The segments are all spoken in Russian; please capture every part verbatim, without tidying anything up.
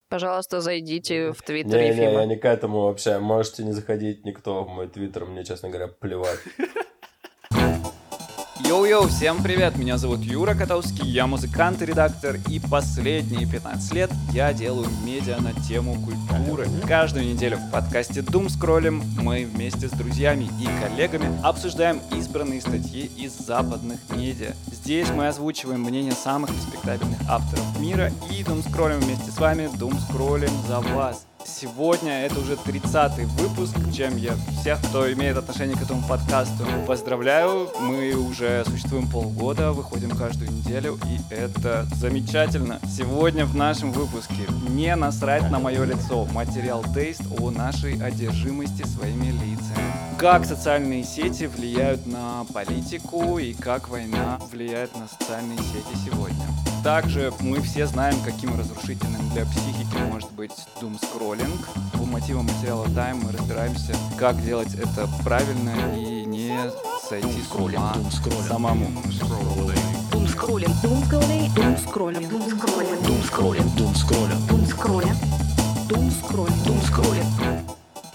Пожалуйста, зайдите в твиттер Не-не, Ефима. я не к этому вообще. Можете не заходить никто в мой твиттер, мне, честно говоря, плевать. Йоу-йоу, всем привет, меня зовут Юра Котовский, я музыкант и редактор, и последние пятнадцать лет я делаю медиа на тему культуры. Каждую неделю в подкасте Doomscrolling мы вместе с друзьями и коллегами обсуждаем избранные статьи из западных медиа. Здесь мы озвучиваем мнение самых респектабельных авторов мира и Doomscrolling вместе с вами, Doomscrolling за вас. Сегодня это уже тридцатый выпуск, чем я всех, кто имеет отношение к этому подкасту, поздравляю. Мы уже существуем полгода, выходим каждую неделю, и это замечательно. Сегодня в нашем выпуске «Не насрать на мое лицо» материал Тейст о нашей одержимости своими лицами. Как социальные сети влияют на политику и как война влияет на социальные сети сегодня. Также мы все знаем, каким разрушительным для психики может быть думскроллинг. По мотивам материала Time мы разбираемся, как делать это правильно и не сойти с ума самому. Думскроллинг, думскроллинг, думскроллинг, думскроллинг, думскроллинг, думскроллинг, думскроллинг, думскроллинг, думскроллинг.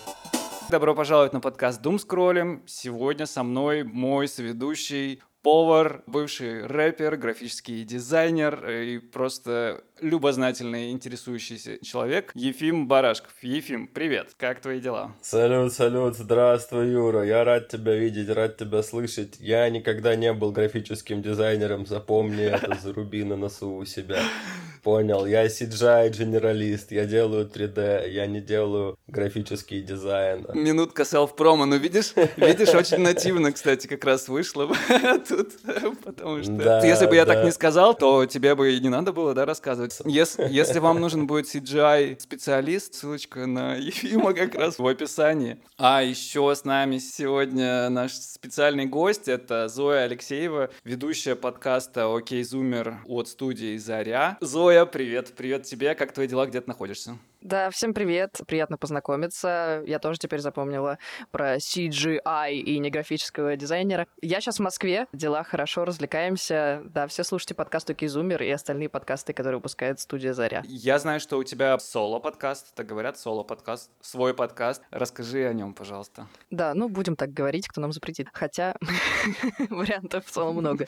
Добро пожаловать на подкаст Doomscrolling. Сегодня со мной мой соведущий, повар, бывший рэпер, графический дизайнер и просто любознательный, интересующийся человек Ефим Барашков. Ефим, привет, как твои дела? Салют, салют, здравствуй, Юра, я рад тебя видеть, рад тебя слышать. Я никогда не был графическим дизайнером, запомни это, заруби на носу у себя. Понял, я си джи ай-генералист, я делаю три дэ, я не делаю графический дизайн. Минутка селф-промо, ну видишь, видишь, очень нативно, кстати, как раз вышло тут, потому что Да, если бы я да. так не сказал, то тебе бы и не надо было, да, рассказывать. Если, если вам нужен будет си джи ай-специалист, ссылочка на Ефима как раз в описании. А еще с нами сегодня наш специальный гость, это Зоя Алексеева, ведущая подкаста «Окей, Зумер» от студии «Заря». Зоя, привет, привет тебе, как твои дела, где ты находишься? Да, всем привет, приятно познакомиться. Я тоже теперь запомнила про си джи ай и неграфического дизайнера. Я сейчас в Москве, дела хорошо, развлекаемся. Да, все слушайте подкаст «Окей, Зумер» и остальные подкасты, которые выпускает студия «Заря». Я знаю, что у тебя соло-подкаст, так говорят, соло-подкаст, свой подкаст. Расскажи о нем, пожалуйста. Да, ну будем так говорить, кто нам запретит. Хотя вариантов в целом много.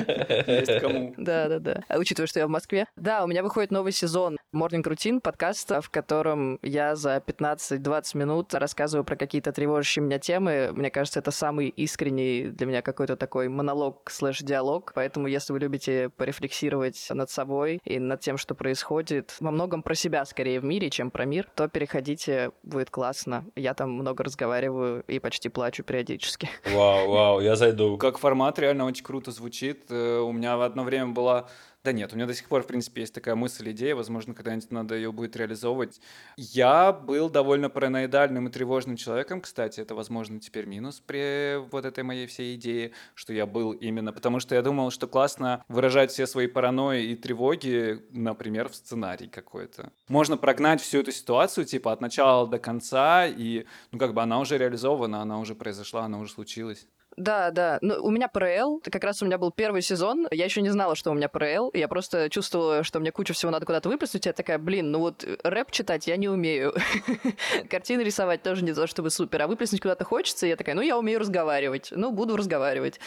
Есть кому. Да-да-да. А учитывая, что я в Москве. Да, у меня выходит новый сезон Morning Routine подкаста, в котором я за пятнадцать-двадцать минут рассказываю про какие-то тревожащие меня темы. Мне кажется, это самый искренний для меня какой-то такой монолог слэш-диалог. Поэтому, если вы любите порефлексировать над собой и над тем, что происходит, во многом про себя скорее в мире, чем про мир, то переходите, будет классно. Я там много разговариваю и почти плачу периодически. Вау, вау, я зайду. Как формат реально очень круто звучит. Э, У меня в одно время была... Да нет, у меня до сих пор, в принципе, есть такая мысль, идея, возможно, когда-нибудь надо ее будет реализовывать. Я был довольно параноидальным и тревожным человеком, кстати, это, возможно, теперь минус при вот этой моей всей идее, что я был именно, потому что я думал, что классно выражать все свои паранойи и тревоги, например, в сценарий какой-то. Можно прогнать всю эту ситуацию, типа, от начала до конца, и, ну, как бы она уже реализована, она уже произошла, она уже случилась. Да, да. Ну, у меня ПРЛ, как раз у меня был первый сезон, я еще не знала, что у меня ПРЛ, я просто чувствовала, что мне кучу всего надо куда-то выплеснуть, я такая, блин, ну вот рэп читать я не умею, картины рисовать тоже не то чтобы супер, а выплеснуть куда-то хочется, и я такая, ну я умею разговаривать, ну буду разговаривать.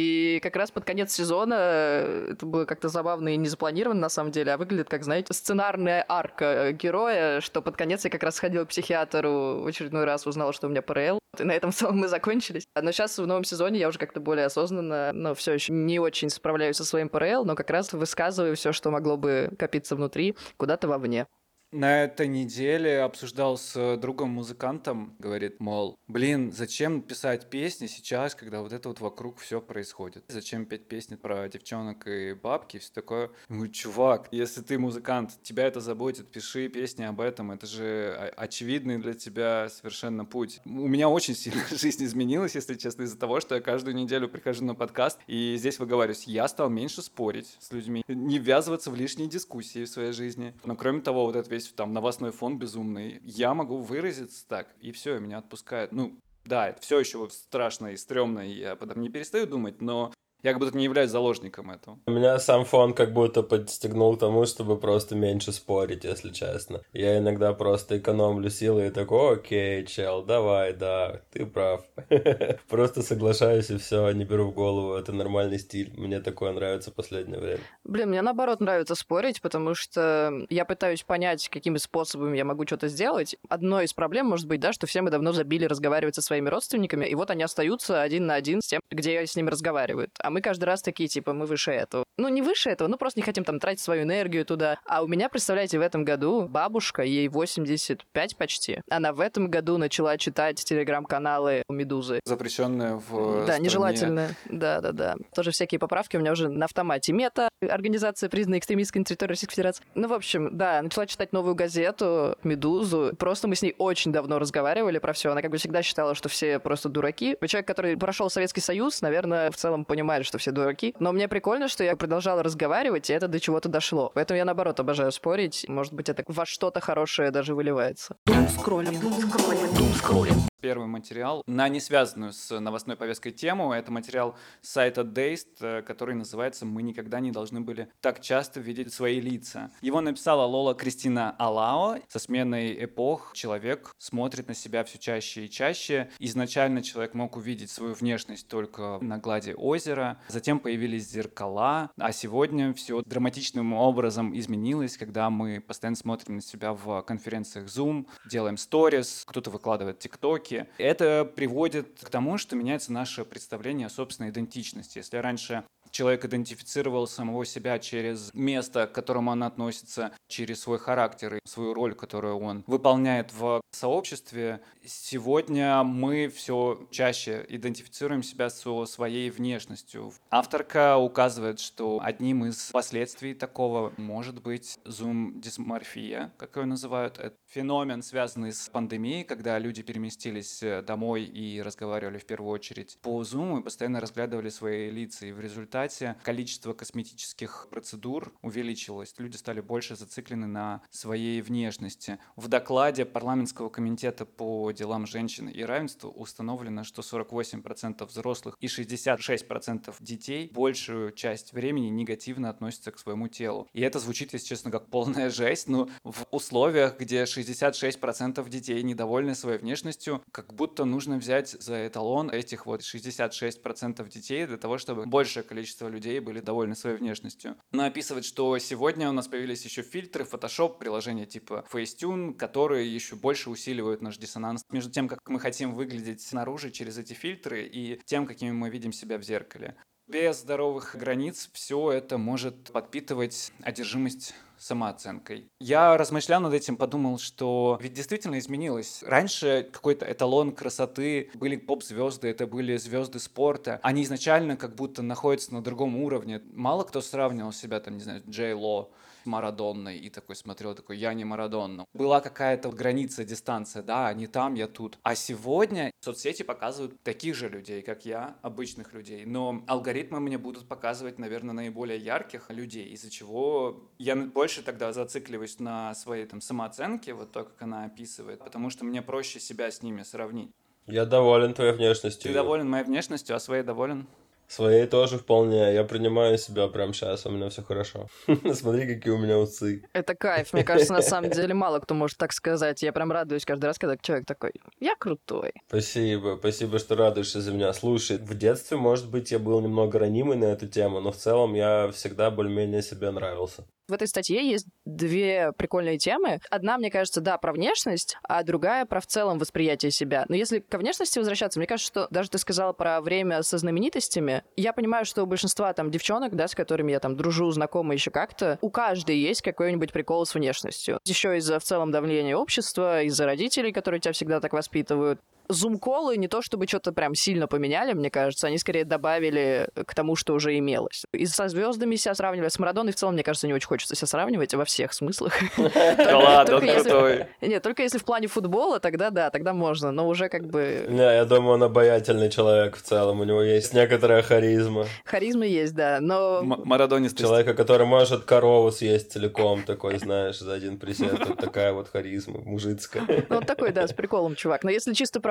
И как раз под конец сезона это было как-то забавно и не запланировано на самом деле, а выглядит как, знаете, сценарная арка героя, что под конец я как раз сходила к психиатру в очередной раз, узнала, что у меня ПРЛ, и на этом в целом мы закончились. Но сейчас в новом сезоне я уже как-то более осознанно, но все еще не очень справляюсь со своим ПРЛ, но как раз высказываю все, что могло бы копиться внутри, куда-то вовне. На этой неделе обсуждал с другом-музыкантом, говорит, мол, блин, зачем писать песни сейчас, когда вот это вот вокруг все происходит? Зачем петь песни про девчонок и бабки и все такое? Ну, чувак, если ты музыкант, тебя это заботит, пиши песни об этом, это же очевидный для тебя совершенно путь. У меня очень сильно жизнь изменилась, если честно, из-за того, что я каждую неделю прихожу на подкаст, и здесь выговариваюсь, я стал меньше спорить с людьми, не ввязываться в лишние дискуссии в своей жизни. Но кроме того, вот этот весь там новостной фон безумный, я могу выразиться так, и все, меня отпускает. Ну, да, это все еще страшно и стрёмно, и я об этом не перестаю думать, но Я как будто не являюсь заложником этого. Меня сам фон как будто подстегнул к тому, чтобы просто меньше спорить, если честно. Я иногда просто экономлю силы и такой: окей, чел, давай, да, ты прав. Просто соглашаюсь и все, не беру в голову. Это нормальный стиль. Мне такое нравится в последнее время. Блин, мне наоборот нравится спорить, потому что я пытаюсь понять, какими способами я могу что-то сделать. Одной из проблем может быть, да, что все мы давно забили разговаривать со своими родственниками, и вот они остаются один на один с тем, где с ними разговаривают. А мы каждый раз такие, типа, мы выше этого. Ну, не выше этого, ну, просто не хотим там тратить свою энергию туда. А у меня, представляете, в этом году бабушка, ей восемьдесят пять почти, она в этом году начала читать телеграм-каналы у «Медузы». Запрещенные в Да, стране. нежелательно. Да-да-да. Тоже всякие поправки у меня уже на автомате. Мета, организация, признанная экстремистской на территории Российской Федерации. Ну, в общем, да, начала читать новую газету «Медузу». Просто мы с ней очень давно разговаривали про все. Она как бы всегда считала, что все просто дураки. Человек, который прошел Советский Союз, наверное, в целом понимает, что все дураки. Но мне прикольно, что я продолжала разговаривать, и это до чего-то дошло. Поэтому я, наоборот, обожаю спорить. Может быть, это во что-то хорошее даже выливается. Думскроллинг. Думскроллинг. Думскроллинг. Первый материал на не связанную с новостной повесткой тему. Это материал с сайта Dazed, который называется «Мы никогда не должны были так часто видеть свои лица». Его написала Лола Кристина Алао. Со сменой эпох человек смотрит на себя все чаще и чаще. Изначально человек мог увидеть свою внешность только на глади озера. Затем появились зеркала. А сегодня все драматичным образом изменилось, когда мы постоянно смотрим на себя в конференциях Zoom, делаем сторис, кто-то выкладывает тиктоки. Это приводит к тому, что меняется наше представление о собственной идентичности. Если раньше человек идентифицировал самого себя через место, к которому он относится, через свой характер и свою роль, которую он выполняет в сообществе, сегодня мы все чаще идентифицируем себя со своей внешностью. Авторка указывает, что одним из последствий такого может быть зум-дисморфия, как ее называют. Это феномен, связанный с пандемией, когда люди переместились домой и разговаривали в первую очередь по Zoom и постоянно разглядывали свои лица. И в результате количество косметических процедур увеличилось. Люди стали больше зациклены на своей внешности. В докладе парламентского комитета по делам женщин и равенству установлено, что сорок восемь процентов взрослых и шестьдесят шесть процентов детей большую часть времени негативно относятся к своему телу. И это звучит, если честно, как полная жесть, но в условиях, где шестьдесят шесть процентов детей недовольны своей внешностью, как будто нужно взять за эталон этих вот шестьдесят шесть процентов детей для того, чтобы большее количество людей были довольны своей внешностью. Но описывать, что сегодня у нас появились еще фильтры, Photoshop, приложения типа Facetune, которые еще больше усиливают наш диссонанс между тем, как мы хотим выглядеть снаружи через эти фильтры, и тем, какими мы видим себя в зеркале. Без здоровых границ все это может подпитывать одержимость самооценкой. Я размышлял над этим, подумал, что ведь действительно изменилось. Раньше какой-то эталон красоты были поп-звезды, это были звезды спорта. Они изначально как будто находятся на другом уровне. Мало кто сравнивал себя, там, не знаю, Джей Ло с Марадонной и такой смотрел, такой, я не Марадонна. Была какая-то граница, дистанция, да, они там, я тут. А сегодня соцсети показывают таких же людей, как я, обычных людей, но алгоритмы мне будут показывать, наверное, наиболее ярких людей, из-за чего я больше тогда зацикливаюсь на своей там самооценке, вот то, как она описывает, потому что мне проще себя с ними сравнить. Я доволен твоей внешностью. Ты доволен моей внешностью, а своей доволен? Своей тоже вполне. Я принимаю себя прямо сейчас, у меня все хорошо. Смотри, какие у меня усы. Это кайф. Мне кажется, на самом деле мало кто может так сказать. Я прям радуюсь каждый раз, когда человек такой, я крутой. Спасибо, спасибо, что радуешься за меня. Слушай, в детстве, может быть, я был немного ранимый на эту тему, но в целом я всегда более-менее себе нравился. В этой статье есть две прикольные темы. Одна, мне кажется, да, про внешность, а другая про в целом восприятие себя. Но если ко внешности возвращаться, мне кажется, что даже ты сказала про время со знаменитостями. Я понимаю, что у большинства там девчонок, да, с которыми я там дружу, знакома еще как-то, у каждой есть какой-нибудь прикол с внешностью. Еще из-за в целом давления общества, из-за родителей, которые тебя всегда так воспитывают. Зум-колы не то чтобы что-то прям сильно поменяли, мне кажется, они скорее добавили к тому, что уже имелось. И со звездами себя сравнивали, с Марадоной в целом, мне кажется, не очень хочется себя сравнивать во всех смыслах. Да ладно, он крутой. Нет, только если в плане футбола, тогда да, тогда можно, но уже как бы... Не, я думаю, он обаятельный человек в целом, у него есть некоторая харизма. Харизма есть, да, но... Марадонистый. Человека, который может корову съесть целиком, такой, знаешь, за один присед, вот такая вот харизма мужицкая. Ну, вот такой, да, с приколом, чувак. Но если чисто про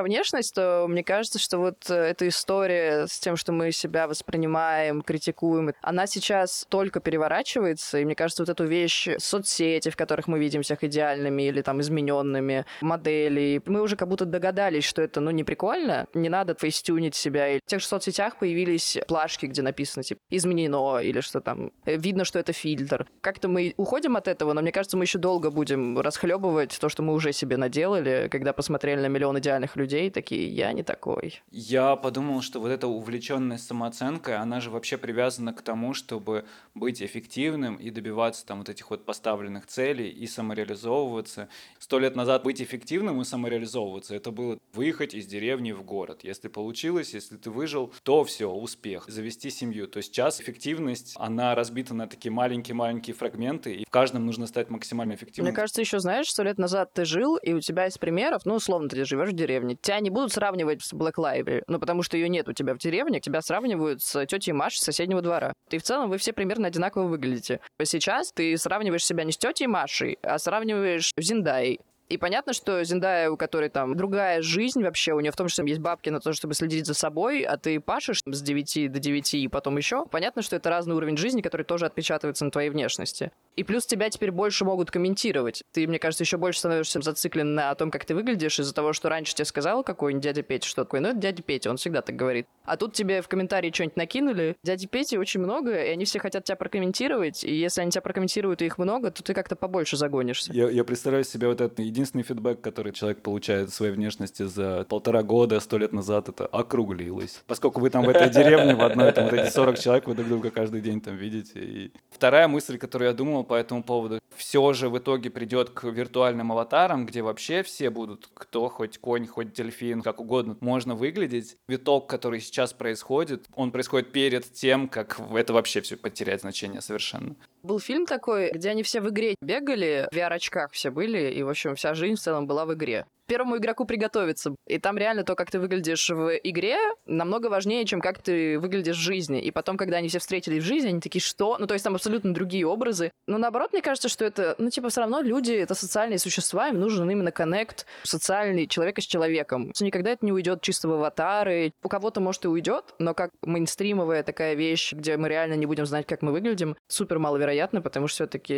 внешность, то мне кажется, что вот эта история с тем, что мы себя воспринимаем, критикуем, она сейчас только переворачивается, и мне кажется, вот эту вещь соцсети, в которых мы видим всех идеальными или там измененными, моделей, мы уже как будто догадались, что это, ну, не прикольно, не надо фейстюнить себя. И в тех же соцсетях появились плашки, где написано, типа, изменено, или что там, видно, что это фильтр. Как-то мы уходим от этого, но мне кажется, мы еще долго будем расхлебывать то, что мы уже себе наделали, когда посмотрели на миллион идеальных людей, такие, я не такой. Я подумал, что вот эта увлеченность самооценкой, она же вообще привязана к тому, чтобы быть эффективным и добиваться там вот этих вот поставленных целей и самореализовываться. Сто лет назад быть эффективным и самореализовываться — это было выехать из деревни в город. Если получилось, если ты выжил, то все, успех. Завести семью. То есть сейчас эффективность, она разбита на такие маленькие-маленькие фрагменты, и в каждом нужно стать максимально эффективным. Мне кажется, еще знаешь, сто лет назад ты жил, и у тебя из примеров, ну, условно, ты живешь в деревне, тебя не будут сравнивать с Black Library, ну, потому что ее нет у тебя в деревне, тебя сравнивают с тетей Машей с соседнего двора. И в целом вы все примерно одинаково выглядите. Сейчас ты сравниваешь себя не с тетей Машей, а сравниваешь с Зиндаей. И понятно, что Зендая, у которой там другая жизнь вообще, у нее в том, что есть бабки на то, чтобы следить за собой, а ты пашешь с девяти до девяти и потом еще. Понятно, что это разный уровень жизни, который тоже отпечатывается на твоей внешности. И плюс тебя теперь больше могут комментировать. Ты, мне кажется, еще больше становишься зациклен на том, как ты выглядишь, из-за того, что раньше тебе сказал какой-нибудь дядя Петя, что такое. Ну, это дядя Петя, он всегда так говорит. А тут тебе в комментарии что-нибудь накинули. Дяди Пети очень много, и они все хотят тебя прокомментировать. И если они тебя прокомментируют, и их много, то ты как-то побольше загонишься. Я, я представляю себе вот этот единственный фидбэк, который человек получает в своей внешности за полтора года, сто лет назад, это округлилось. Поскольку вы там в этой деревне в одной, там вот эти сорок человек, вы друг друга каждый день там видите. И вторая мысль, которую я думал по этому поводу, все же в итоге придет к виртуальным аватарам, где вообще все будут, кто хоть конь, хоть дельфин, как угодно, можно выглядеть. Виток, который сейчас происходит, он происходит перед тем, как это вообще все потеряет значение совершенно. Был фильм такой, где они все в игре бегали, в ви ар-очках все были, и, в общем, вся жизнь в целом была в игре. Первому игроку приготовиться. И там реально то, как ты выглядишь в игре, намного важнее, чем как ты выглядишь в жизни. И потом, когда они все встретились в жизни, они такие, что? Ну, то есть там абсолютно другие образы. Но наоборот, мне кажется, что это, ну, типа, все равно люди — это социальные существа, им нужен именно коннект социальный человека с человеком. Никогда это не уйдет чисто в аватары. У кого-то, может, и уйдет, но как мейнстримовая такая вещь, где мы реально не будем знать, как мы выглядим, супер маловероятно, потому что все-таки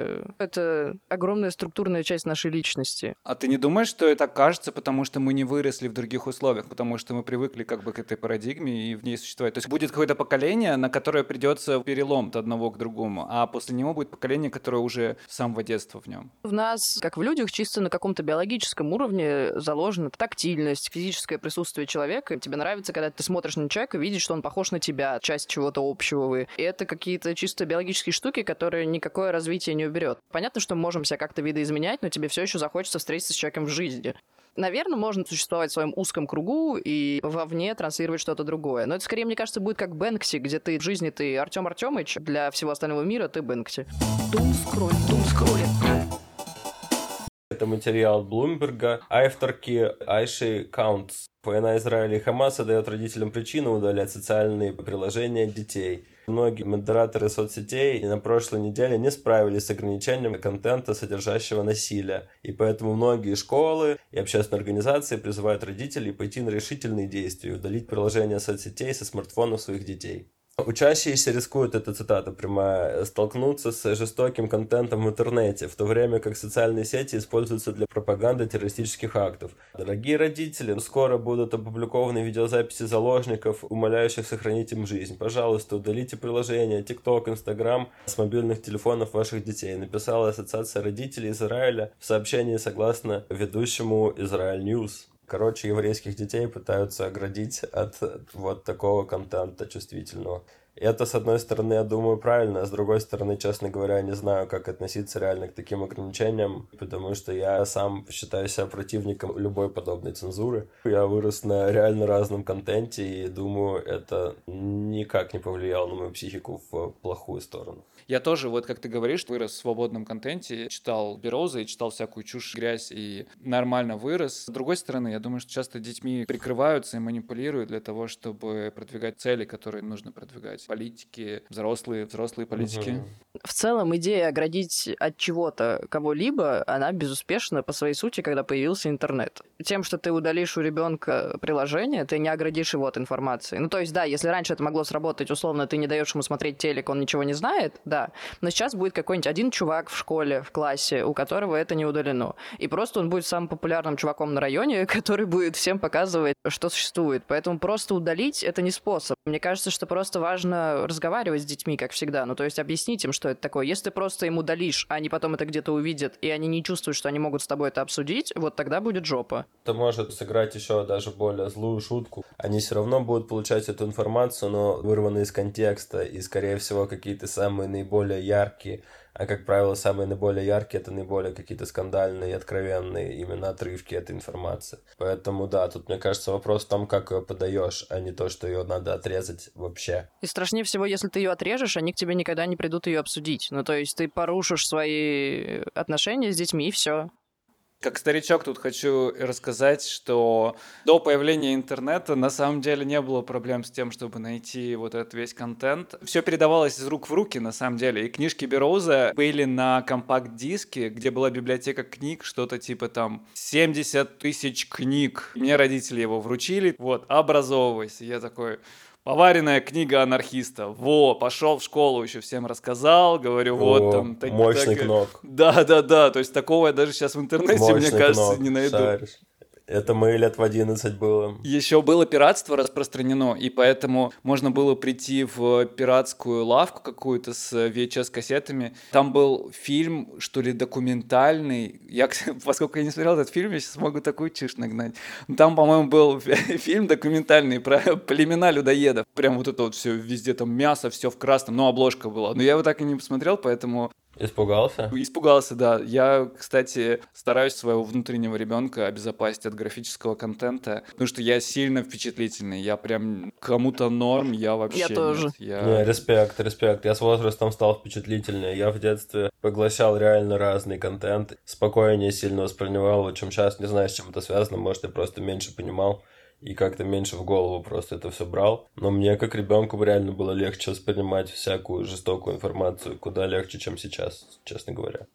это огромная структурная часть нашей личности. А ты не думаешь, что это кажется, потому что мы не выросли в других условиях, потому что мы привыкли как бы к этой парадигме и в ней существовать? То есть будет какое-то поколение, на которое придется перелом от одного к другому, а после него будет поколение, которое уже с самого детства в нем. В нас, как в людях, чисто на каком-то биологическом уровне заложена тактильность, физическое присутствие человека. Тебе нравится, когда ты смотришь на человека, видишь, что он похож на тебя, часть чего-то общего вы. И это какие-то чисто биологические штуки, которые никакое развитие не уберет. Понятно, что мы можем себя как-то видоизменять, но тебе все еще захочется встретиться с человеком в жизни. Наверное, можно существовать в своем узком кругу и вовне транслировать что-то другое. Но это, скорее, мне кажется, будет как Бэнкси, где ты в жизни ты Артём Артёмыч, для всего остального мира ты Бэнкси. Думскроллинг. Думскроллинг. Это материал Блумберга, авторки Айши Каунтс. Война Израиля и Хамаса дает родителям причину удалять социальные приложения детей. Многие модераторы соцсетей на прошлой неделе не справились с ограничением контента, содержащего насилие. И поэтому многие школы и общественные организации призывают родителей пойти на решительные действия и удалить приложения соцсетей со смартфонов своих детей. Учащиеся рискуют, это цитата прямая, столкнуться с жестоким контентом в интернете, в то время как социальные сети используются для пропаганды террористических актов. Дорогие родители, скоро будут опубликованы видеозаписи заложников, умоляющих сохранить им жизнь. Пожалуйста, удалите приложения TikTok, Instagram с мобильных телефонов ваших детей, написала Ассоциация родителей Израиля в сообщении согласно ведущему Израиль Ньюс. Короче, еврейских детей пытаются оградить от вот такого контента чувствительного. И это, с одной стороны, я думаю, правильно, а с другой стороны, честно говоря, не знаю, как относиться реально к таким ограничениям, потому что я сам считаю себя противником любой подобной цензуры. Я вырос на реально разном контенте и думаю, это никак не повлияло на мою психику в плохую сторону. Я тоже, вот как ты говоришь, вырос в свободном контенте, читал Бероза и читал всякую чушь, грязь, и нормально вырос. С другой стороны, я думаю, что часто детьми прикрываются и манипулируют для того, чтобы продвигать цели, которые нужно продвигать. делать политики, взрослые, взрослые политики. Мгм. В целом, идея оградить от чего-то кого-либо, она безуспешна по своей сути, когда появился интернет. Тем, что ты удалишь у ребенка приложение, ты не оградишь его от информации. Ну, то есть, да, если раньше это могло сработать, условно, ты не даешь ему смотреть телек, он ничего не знает, да, но сейчас будет какой-нибудь один чувак в школе, в классе, у которого это не удалено. И просто он будет самым популярным чуваком на районе, который будет всем показывать, что существует. Поэтому просто удалить — это не способ. Мне кажется, что просто важно разговаривать с детьми, как всегда. Ну, то есть объяснить им, что это такое. Если ты просто им удалишь, а они потом это где-то увидят, и они не чувствуют, что они могут с тобой это обсудить, вот тогда будет жопа. Это может сыграть еще даже более злую шутку. Они все равно будут получать эту информацию, но вырванные из контекста, и, скорее всего, какие-то самые наиболее яркие. А, как правило, самые наиболее яркие — это наиболее какие-то скандальные и откровенные именно отрывки этой информации. Поэтому, да, тут, мне кажется, вопрос в том, как ее подаешь, а не то, что ее надо отрезать вообще. И страшнее всего, если ты ее отрежешь, они к тебе никогда не придут ее обсудить. Ну, то есть ты порушишь свои отношения с детьми, и все. Как старичок тут хочу рассказать, что до появления интернета на самом деле не было проблем с тем, чтобы найти вот этот весь контент. Все передавалось из рук в руки, на самом деле. И книжки Берроуза были на компакт-диске, где была библиотека книг, что-то типа там семьдесят тысяч книг. Мне родители его вручили. Вот, образовывайся. Я такой... Поваренная книга анархиста. Во, пошел в школу, еще всем рассказал, говорю, вот О, там... Так, мощный так, кнок. Да-да-да, то есть такого я даже сейчас в интернете, Мощный мне кажется, кнок, не найду. шаришь. Это мы лет в одиннадцать было. Еще было пиратство распространено, и поэтому можно было прийти в пиратскую лавку какую-то с ви эйч эс-кассетами. Там был фильм, что ли, документальный. Я, поскольку я не смотрел этот фильм, я сейчас могу такую чушь нагнать. Там, по-моему, был фильм документальный про племена людоедов. Прям вот это вот все, везде там мясо, все в красном, но обложка была. Но я его так и не посмотрел, поэтому... Испугался? Испугался, да. Я, кстати, стараюсь своего внутреннего ребенка обезопасить от графического контента, потому что я сильно впечатлительный. Я прям кому-то норм, я вообще Я тоже. нет. Я... Не, респект, респект. Я с возрастом стал впечатлительнее. Я в детстве поглощал реально разный контент, спокойнее сильно воспринимал, чем сейчас. Не знаю, с чем это связано, может, я просто меньше понимал и как-то меньше в голову просто это все брал. Но мне, как ребенку, реально было легче воспринимать всякую жестокую информацию, куда легче, чем сейчас, честно говоря.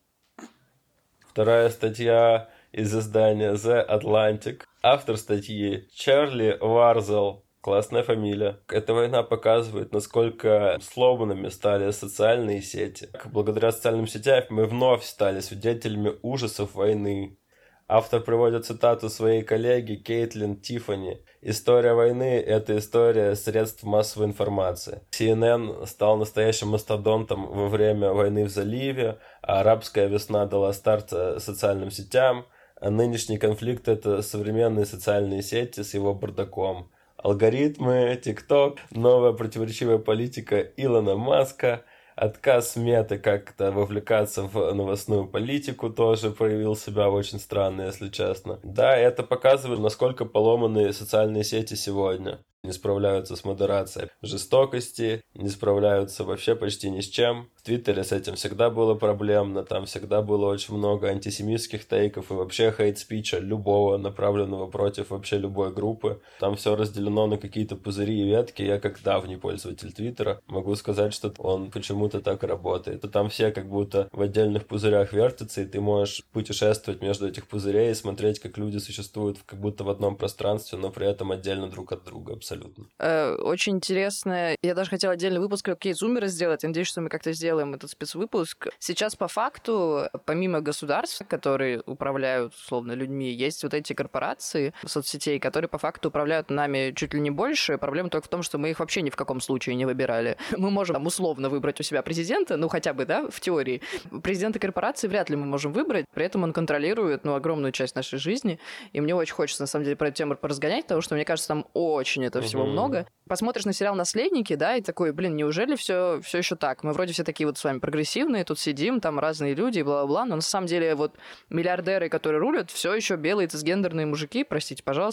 Вторая статья из издания The Atlantic. Автор статьи Чарли Варзел. Классная фамилия. Эта война показывает, насколько сломанными стали социальные сети. Благодаря социальным сетям мы вновь стали свидетелями ужасов войны. Автор приводит цитату своей коллеги Кейтлин Тиффани. «История войны – это история средств массовой информации. си эн эн стал настоящим мастодонтом во время войны в заливе, а арабская весна дала старт социальным сетям, а нынешний конфликт – это современные социальные сети с его бардаком. Алгоритмы, ТикТок, новая противоречивая политика Илона Маска – отказ Меты как-то вовлекаться в новостную политику тоже проявил себя очень странно, если честно. Да, это показывает, насколько поломаны социальные сети сегодня. Не справляются с модерацией жестокости, не справляются вообще почти ни с чем. В Твиттере с этим всегда было проблемно, там всегда было очень много антисемитских тейков и вообще хейт-спича любого, направленного против вообще любой группы. Там все разделено на какие-то пузыри и ветки. Я, как давний пользователь Твиттера, могу сказать, что он почему-то так работает. И там все как будто в отдельных пузырях вертятся, и ты можешь путешествовать между этих пузырей и смотреть, как люди существуют как будто в одном пространстве, но при этом отдельно друг от друга. Абсолютно. Э, очень интересно. Я даже хотела отдельный выпуск про кейс-зумеры сделать. Я надеюсь, что мы как-то сделаем этот спецвыпуск. Сейчас по факту, помимо государств, которые управляют, условно, людьми, есть вот эти корпорации соцсетей, которые по факту управляют нами чуть ли не больше. Проблема только в том, что мы их вообще ни в каком случае не выбирали. Мы можем там условно выбрать у себя президента, ну хотя бы, да, в теории. Президента корпорации вряд ли мы можем выбрать, при этом он контролирует, ну, огромную часть нашей жизни. И мне очень хочется, на самом деле, про эту тему поразгонять, потому что, мне кажется, там очень это всего Мгм. много. Посмотришь на сериал «Наследники», да, и такой, блин, неужели все, все еще так? Мы вроде все такие вот с вами прогрессивные, тут сидим, там разные люди и бла-бла-бла, но на самом деле вот миллиардеры, которые рулят, все еще белые цисгендерные мужики, простите, пожалуйста.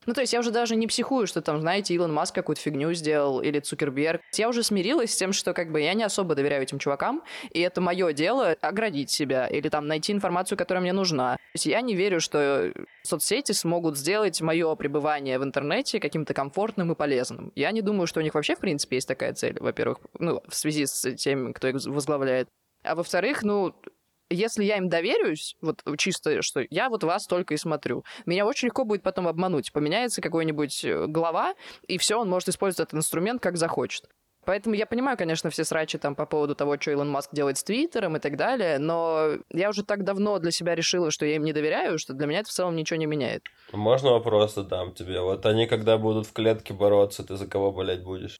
Ну, то есть я уже даже не психую, что там, знаете, Илон Маск какую-то фигню сделал, или Цукерберг. Я уже смирилась с тем, что как бы я не особо доверяю этим чувакам, и это мое дело оградить себя, или там найти информацию, которая мне нужна. То есть я не верю, что соцсети смогут сделать мое пребывание в интернете каким-то комфортным и полезным. Я не думаю, что у них вообще, в принципе, есть такая цель, во-первых, ну, в связи с тем, кто их возглавляет. А во-вторых, ну... Если я им доверюсь, вот чисто, что я вот вас только и смотрю, меня очень легко будет потом обмануть. Поменяется какой-нибудь глава, и все, он может использовать этот инструмент как захочет. Поэтому я понимаю, конечно, все срачи там по поводу того, что Илон Маск делает с Твиттером и так далее, но я уже так давно для себя решила, что я им не доверяю, что для меня это в целом ничего не меняет. Можно вопрос задам тебе? Вот они, когда будут в клетке бороться, ты за кого болеть будешь?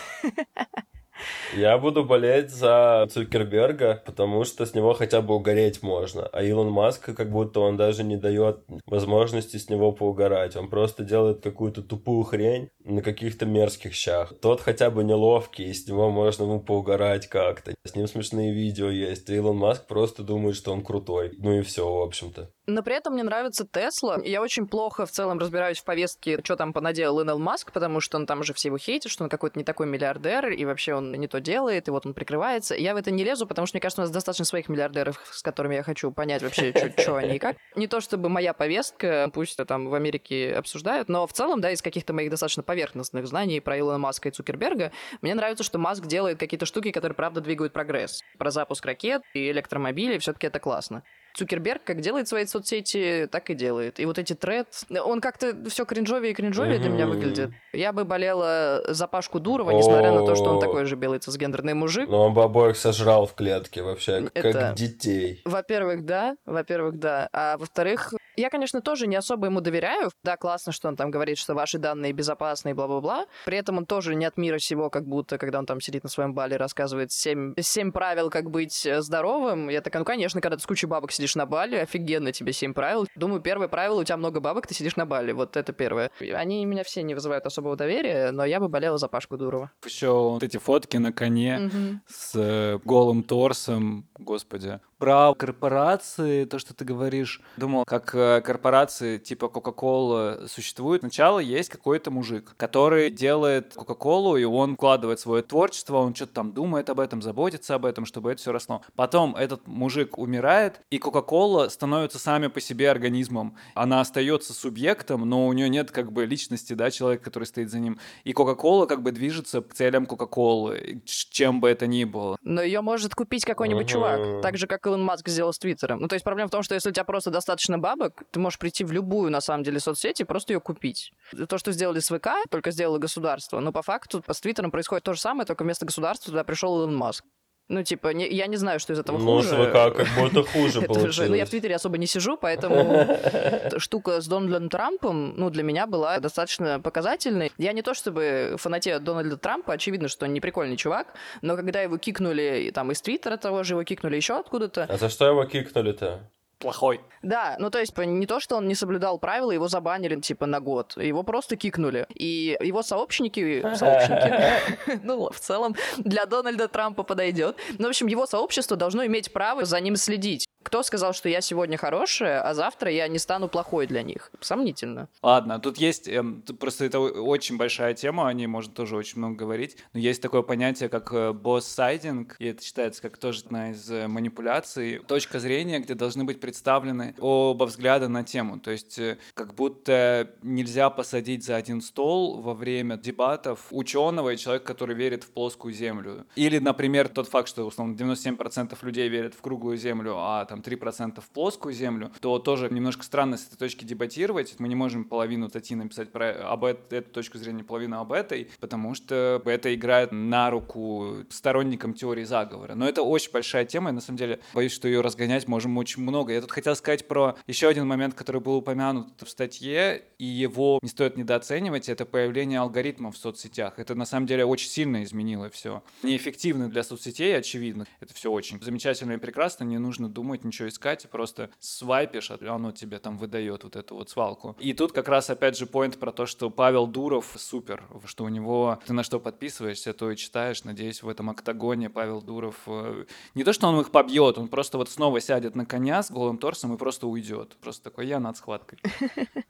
Я буду болеть за Цукерберга, потому что с него хотя бы угореть можно. А Илон Маск, как будто он даже не дает возможности с него поугарать. Он просто делает какую-то тупую хрень на каких-то мерзких щах. Тот хотя бы неловкий, и с него можно ему поугарать как-то. С ним смешные видео есть. А Илон Маск просто думает, что он крутой. Ну и все, в общем-то. Но при этом мне нравится Тесла. Я очень плохо в целом разбираюсь в повестке, что там понаделал Илон Маск, потому что он там уже все его хейтит, что он какой-то не такой миллиардер, и вообще он не то делает, и вот он прикрывается. Я в это не лезу, потому что, мне кажется, у нас достаточно своих миллиардеров, с которыми я хочу понять вообще, что они и как. Не то чтобы моя повестка, пусть там в Америке обсуждают, но в целом, да, из каких-то моих достаточно поверхностных знаний про Илона Маска и Цукерберга, мне нравится, что Маск делает какие-то штуки, которые, правда, двигают прогресс. Про запуск ракет и электромобилей, все-таки это классно. Цукерберг как делает свои соцсети, так и делает. И вот эти тред... Он как-то все кринжовее и кринжовее mm-hmm. для меня выглядит. Я бы болела за Пашку Дурова, несмотря на то, что он такой же белый цисгендерный мужик. Но он бы обоих сожрал в клетке вообще, Это... как детей. Во-первых, да. Во-первых, да. А во-вторых, я, конечно, тоже не особо ему доверяю. Да, классно, что он там говорит, что ваши данные безопасны и бла-бла-бла. При этом он тоже не от мира сего, как будто, когда он там сидит на своем бале, рассказывает семь, семь правил, как быть здоровым. Я такая, ну, конечно, когда ты с кучей бабок сидишь на бале, офигенно тебе семь правил. Думаю, первое правило, у тебя много бабок, ты сидишь на бале. Вот это первое. Они меня все не вызывают особого доверия, но я бы болела за Пашку Дурова. Еще вот эти фотки на коне Угу. с э, голым торсом, господи. Про корпорации, то, что ты говоришь. Думал, как э, корпорации типа Coca-Cola существуют. Сначала есть какой-то мужик, который делает Coca-Cola, и он вкладывает свое творчество, он что-то там думает об этом, заботится об этом, чтобы это все росло. Потом этот мужик умирает, и Coca-Cola становится сами по себе организмом. Она остается субъектом, но у нее нет как бы личности, да, человека, который стоит за ним. И Coca-Cola как бы движется к целям Coca-Cola, чем бы это ни было. Но ее может купить какой-нибудь Ага. чувак, так же, как Илон Маск сделал с Твиттером. Ну, то есть проблема в том, что если у тебя просто достаточно бабок, ты можешь прийти в любую, на самом деле, соцсеть и просто ее купить. То, что сделали с ВК, только сделало государство. Но по факту с Твиттером происходит то же самое, только вместо государства туда пришел Илон Маск. Ну, типа, не, я не знаю, что из этого Ну, хуже. с ВК как будто хуже Это уже- получилось. Ну, я в Твиттере особо не сижу, поэтому штука с Дональдом Трампом, ну, для меня была достаточно показательной. Я не то чтобы фанатею от Дональда Трампа, очевидно, что он не прикольный чувак, но когда его кикнули там из Твиттера того же, его кикнули еще откуда-то. А за что его кикнули-то? Плохой. Да, ну то есть не то, что он не соблюдал правила, его забанили типа на год, его просто кикнули. И его сообщники, сообщники, ну в целом для Дональда Трампа подойдет. Ну в общем, его сообщество должно иметь право за ним следить. Кто сказал, что я сегодня хорошая, а завтра я не стану плохой для них? Сомнительно. Ладно, тут есть, эм, тут просто это о- очень большая тема, о ней можно тоже очень много говорить, но есть такое понятие, как э, босс-сайдинг, и это считается как тоже одна из э, манипуляций. Точка зрения, где должны быть представлены оба взгляда на тему, то есть э, как будто нельзя посадить за один стол во время дебатов ученого и человека, который верит в плоскую землю. Или, например, тот факт, что, условно, девяносто семь процентов людей верят в круглую землю, а там три процента в плоскую землю, то тоже немножко странно с этой точки дебатировать. Мы не можем половину статьи написать про об эт- эту точку зрения, половину об этой, потому что это играет на руку сторонникам теории заговора. Но это очень большая тема, и на самом деле боюсь, что ее разгонять можем очень много. Я тут хотел сказать про еще один момент, который был упомянут в статье, и его не стоит недооценивать, это появление алгоритмов в соцсетях. Это на самом деле очень сильно изменило все. Неэффективно для соцсетей, очевидно. Это все очень замечательно и прекрасно, не нужно думать, ничего искать, просто свайпишь, а оно тебе там выдает вот эту вот свалку. И тут как раз опять же поинт про то, что Павел Дуров супер, что у него ты на что подписываешься, то и читаешь. Надеюсь, в этом октагоне Павел Дуров э, не то, что он их побьет, он просто вот снова сядет на коня с голым торсом и просто уйдет. Просто такой, я над схваткой.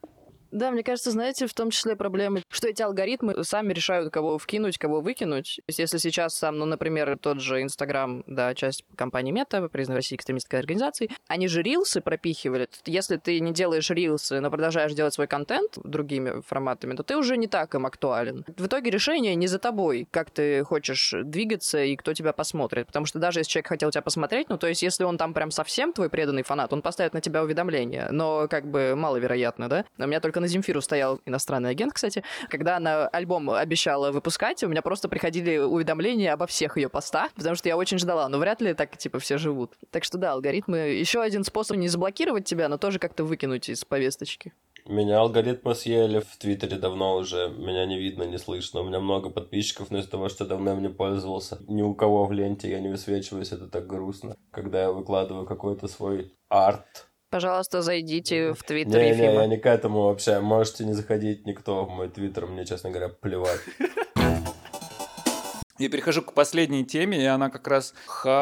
Да, мне кажется, знаете, в том числе проблема, что эти алгоритмы сами решают, кого вкинуть, кого выкинуть. То есть если сейчас сам, ну, например, тот же Инстаграм, да, часть компании Мета, признанной Россией экстремистской организацией, они же рилсы пропихивали. Если ты не делаешь рилсы, но продолжаешь делать свой контент другими форматами, то ты уже не так им актуален. В итоге решение не за тобой, как ты хочешь двигаться и кто тебя посмотрит. Потому что даже если человек хотел тебя посмотреть, ну, то есть если он там прям совсем твой преданный фанат, он поставит на тебя уведомление. Но как бы маловероятно, да? У меня только на Земфиру стоял иностранный агент, кстати. Когда она альбом обещала выпускать, у меня просто приходили уведомления обо всех ее постах, потому что я очень ждала, но вряд ли так, типа, все живут. Так что да, алгоритмы... Еще один способ не заблокировать тебя, но тоже как-то выкинуть из повесточки. Меня алгоритмы съели в Твиттере давно уже. Меня не видно, не слышно. У меня много подписчиков, но из-за того, что давно им не пользовался. Ни у кого в ленте я не высвечиваюсь, это так грустно. Когда я выкладываю какой-то свой арт. Пожалуйста, зайдите в Твиттер Не, Ефима. не, я не к этому вообще. Можете не заходить никто в мой Твиттер, мне, честно говоря, плевать. Я перехожу к последней теме, и она как раз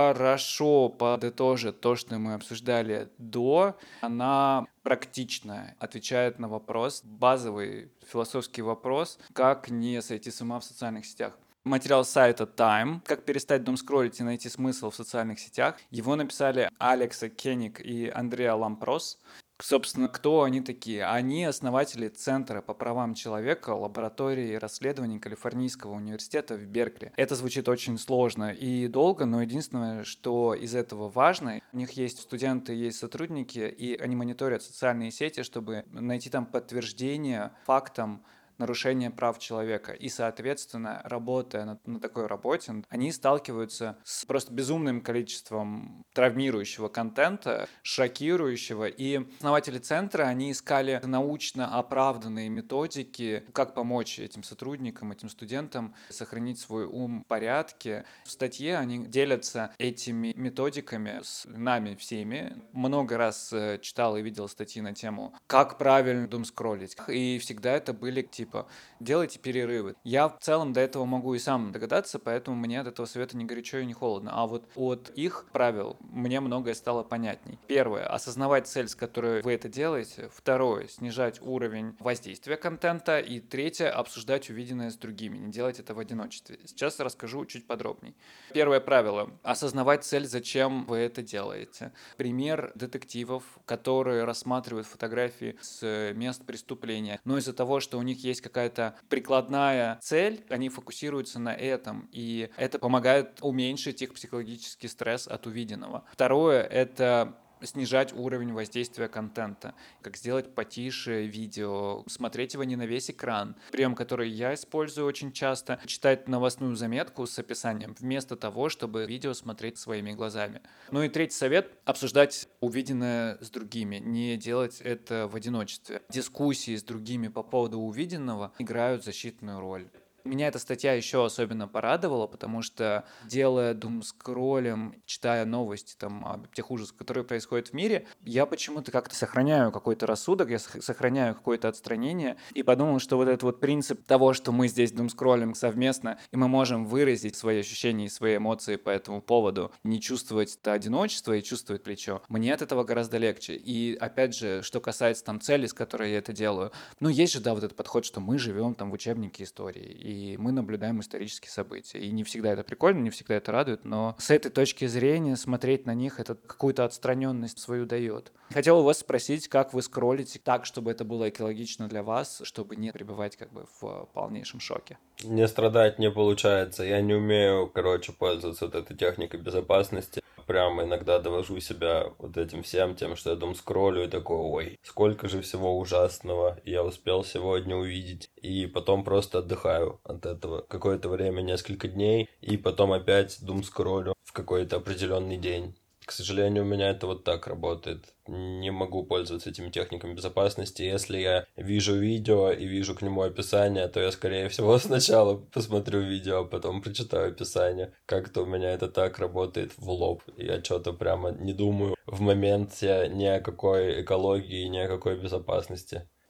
хорошо подытожит то, что мы обсуждали до. Она практичная, отвечает на вопрос, базовый философский вопрос, как не сойти с ума в социальных сетях. Материал сайта Time «Как перестать думскроллить и найти смысл в социальных сетях». Его написали Алекса Кеник и Андреа Лампрос. Собственно, кто они такие? Они основатели Центра по правам человека лаборатории расследований Калифорнийского университета в Беркли. Это звучит очень сложно и долго, но единственное, что из этого важно, у них есть студенты, есть сотрудники, и они мониторят социальные сети, чтобы найти там подтверждение фактам нарушения прав человека. И, соответственно, работая на, на такой работе, они сталкиваются с просто безумным количеством травмирующего контента, шокирующего. И основатели центра, они искали научно оправданные методики, как помочь этим сотрудникам, этим студентам сохранить свой ум в порядке. В статье они делятся этими методиками с нами всеми. Много раз читал и видел статьи на тему, как правильно думскроллить. И всегда это были типа Типа, делайте перерывы. Я в целом до этого могу и сам догадаться, поэтому мне от этого совета ни горячо и ни холодно. А вот от их правил мне многое стало понятней. Первое — осознавать цель, с которой вы это делаете. Второе — снижать уровень воздействия контента. И третье — обсуждать увиденное с другими. Не делать это в одиночестве. Сейчас расскажу чуть подробней. Первое правило — осознавать цель, зачем вы это делаете. Пример детективов, которые рассматривают фотографии с мест преступления, но из-за того, что у них есть какая-то прикладная цель, они фокусируются на этом, и это помогает уменьшить их психологический стресс от увиденного. Второе — это снижать уровень воздействия контента, как сделать потише видео, смотреть его не на весь экран. Прием, который я использую очень часто, читать новостную заметку с описанием, вместо того, чтобы видео смотреть своими глазами. Ну и третий совет — обсуждать увиденное с другими, не делать это в одиночестве. Дискуссии с другими по поводу увиденного играют защитную роль. Меня эта статья еще особенно порадовала, потому что, делая думскроллем, читая новости там, об тех ужасах, которые происходят в мире, я почему-то как-то сохраняю какой-то рассудок, я сохраняю какое-то отстранение, и подумал, что вот этот вот принцип того, что мы здесь думскроллим совместно, и мы можем выразить свои ощущения и свои эмоции по этому поводу, не чувствовать это одиночество и чувствовать плечо, мне от этого гораздо легче. И опять же, что касается там цели, с которой я это делаю, ну есть же, да, вот этот подход, что мы живем там в учебнике истории, и и мы наблюдаем исторические события. И не всегда это прикольно, не всегда это радует, но с этой точки зрения смотреть на них это какую-то отстраненность свою дает. Хотел у вас спросить, как вы скроллите так, чтобы это было экологично для вас, чтобы не пребывать как бы в полнейшем шоке? Не страдать не получается. Я не умею, короче, пользоваться вот этой техникой безопасности. Прямо иногда довожу себя вот этим всем, тем, что я дум скроллю и такой, ой, сколько же всего ужасного я успел сегодня увидеть. И потом просто отдыхаю от этого какое-то время, несколько дней, и потом опять дум скроллю в какой-то определенный день. К сожалению, у меня это вот так работает. Не могу пользоваться этими техниками безопасности. Если я вижу видео и вижу к нему описание, то я, скорее всего, сначала посмотрю видео, а потом прочитаю описание. Как-то у меня это так работает в лоб. Я что-то прямо не думаю в моменте ни о какой экологии, ни о какой безопасности.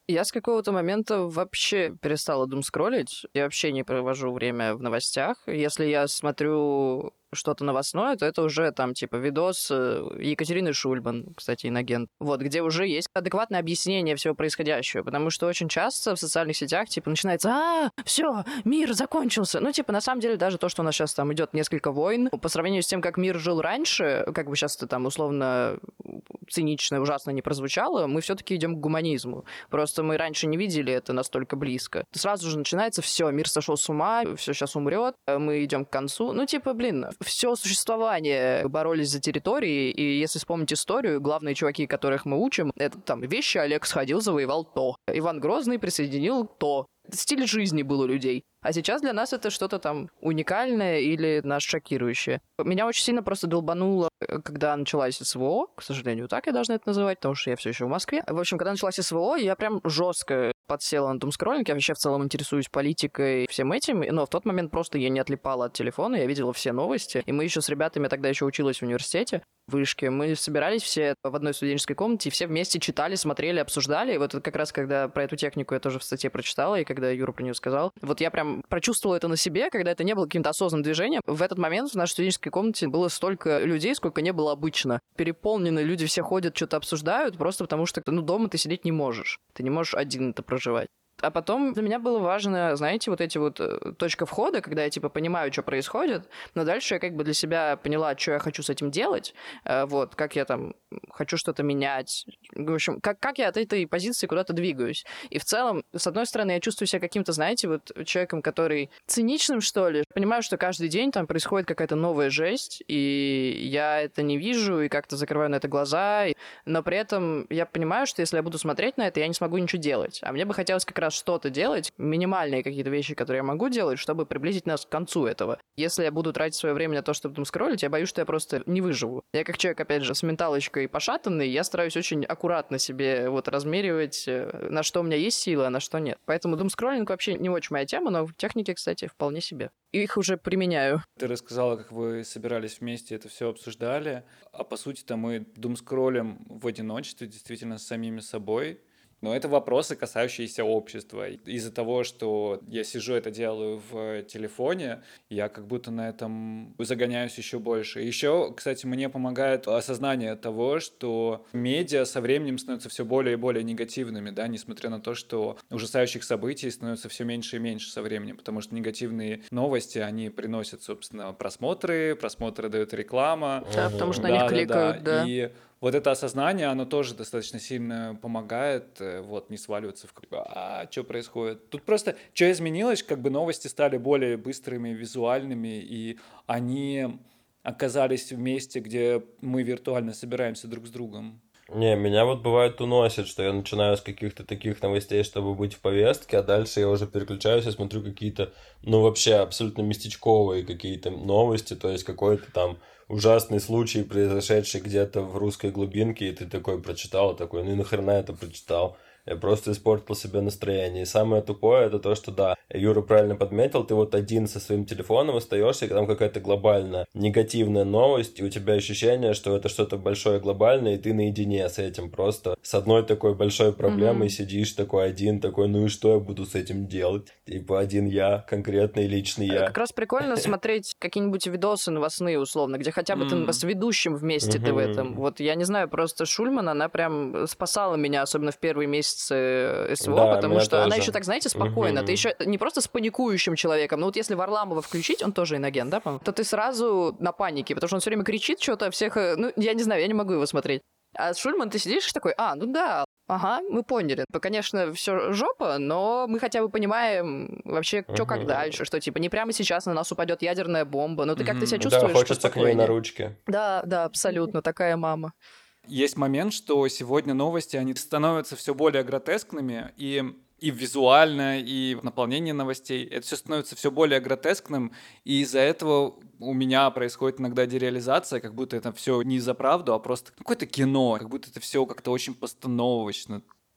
Я с какого-то момента вообще перестала думскроллить. Я вообще не провожу время в новостях. Если я смотрю что-то новостное, то это уже там типа видос Екатерины Шульман, кстати, инагент, вот, где уже есть адекватное объяснение всего происходящего, потому что очень часто в социальных сетях типа начинается «А, все, мир закончился». Ну, типа, на самом деле, даже то, что у нас сейчас там идет несколько войн, по сравнению с тем, как мир жил раньше, как бы сейчас это там условно цинично, ужасно не прозвучало, мы все-таки идем к гуманизму. Просто мы раньше не видели это настолько близко. Сразу же начинается все, мир сошел с ума, все сейчас умрет, мы идем к концу. Ну, типа, блин, все существование боролись за территории, и если вспомнить историю, главные чуваки, которых мы учим, это там вещи Олег сходил, завоевал то. Иван Грозный присоединил то. Стиль жизни был у людей. А сейчас для нас это что-то там уникальное или нас шокирующее. Меня очень сильно просто долбануло, когда началась СВО, к сожалению, так я должна это называть, потому что я все еще в Москве. В общем, когда началась СВО, я прям жестко подсела на думскроллинг. Я вообще в целом интересуюсь политикой, всем этим, но в тот момент просто я не отлипала от телефона, я видела все новости. И мы еще с ребятами, я тогда еще училась в университете, в Вышке, мы собирались все в одной студенческой комнате, и все вместе читали, смотрели, обсуждали. И вот как раз, когда про эту технику я тоже в статье прочитала, и когда Юра про нее сказал, вот я прям прочувствовала это на себе, когда это не было каким-то осознанным движением. В этот момент в нашей студенческой комнате было столько людей, сколько не было обычно. Переполнены, люди все ходят, что-то обсуждают, просто потому что, ну, дома ты сидеть не можешь. Ты не можешь один это проживать. А потом для меня было важно, знаете, вот эти вот точка входа, когда я, типа, понимаю, что происходит, но дальше я как бы для себя поняла, что я хочу с этим делать, вот, как я там хочу что-то менять, в общем, как, как я от этой позиции куда-то двигаюсь. И в целом, с одной стороны, я чувствую себя каким-то, знаете, вот человеком, который циничным, что ли. Понимаю, что каждый день там происходит какая-то новая жесть, и я это не вижу, и как-то закрываю на это глаза, но при этом я понимаю, что если я буду смотреть на это, я не смогу ничего делать. А мне бы хотелось как раз что-то делать, минимальные какие-то вещи, которые я могу делать, чтобы приблизить нас к концу этого. Если я буду тратить свое время на то, чтобы там скроллить, я боюсь, что я просто не выживу. Я как человек, опять же, с менталочкой пошатанный, я стараюсь очень аккуратно себе вот размеривать, на что у меня есть силы, а на что нет. Поэтому думскроллинг вообще не очень моя тема, но техники, кстати, вполне себе. И их уже применяю. Ты рассказала, как вы собирались вместе, это все обсуждали, а по сути-то мы думскроллим в одиночестве, действительно, с самими собой. Но это вопросы, касающиеся общества. Из-за того, что я сижу, это делаю в телефоне, я как будто на этом загоняюсь еще больше. Еще, кстати, мне помогает осознание того, что медиа со временем становятся все более и более негативными, да, несмотря на то, что ужасающих событий становится все меньше и меньше со временем, потому что негативные новости, они приносят, собственно, просмотры, просмотры дает реклама. Да, потому что да, на них да, кликают, да. да. И вот это осознание, оно тоже достаточно сильно помогает, вот, не сваливаться в как бы, а что происходит? Тут просто, что изменилось, как бы новости стали более быстрыми, визуальными, и они оказались в месте, где мы виртуально собираемся друг с другом. Не, меня вот бывает уносит, что я начинаю с каких-то таких новостей, чтобы быть в повестке, а дальше я уже переключаюсь и смотрю какие-то, ну, вообще абсолютно местечковые какие-то новости, то есть какой-то там ужасный случай, произошедший где-то в русской глубинке, и ты такой прочитал, такой, ну и нахрена это прочитал? Я просто испортил себе настроение. И самое тупое это то, что да, Юра правильно подметил, ты вот один со своим телефоном остаешься, и там какая-то глобальная негативная новость, и у тебя ощущение, что это что-то большое глобальное, и ты наедине с этим просто с одной такой большой проблемой mm-hmm. сидишь такой один, такой, ну и что я буду с этим делать? Типа один я, конкретный личный я. Как раз прикольно смотреть какие-нибудь видосы новостные, условно, где хотя бы mm-hmm. ты с ведущим вместе mm-hmm. ты в этом. Вот я не знаю, просто Шульман, она прям спасала меня, особенно в первые месяцы СВО, да, потому что тоже. Она еще так, знаете, спокойно. Угу. Ты еще не просто с паникующим человеком, но вот если Варламова включить, он тоже инагент, да, по-моему, то ты сразу на панике, потому что он все время кричит что-то, всех, ну, я не знаю, я не могу его смотреть. А с Шульман ты сидишь такой, а, ну да, ага, мы поняли. Конечно, все жопа, но мы хотя бы понимаем вообще, что угу. как дальше, что типа не прямо сейчас на нас упадет ядерная бомба, но ты угу. как-то себя чувствуешь да, хочется к ней на ручке. Да, да, абсолютно, такая мама. Есть момент, что сегодня новости, они становятся все более гротескными, и, и визуально, и в наполнении новостей. Это все становится все более гротескным, и из-за этого у меня происходит иногда дереализация, как будто это все не за правду, а просто какое-то кино, как будто это все как-то очень постановочно.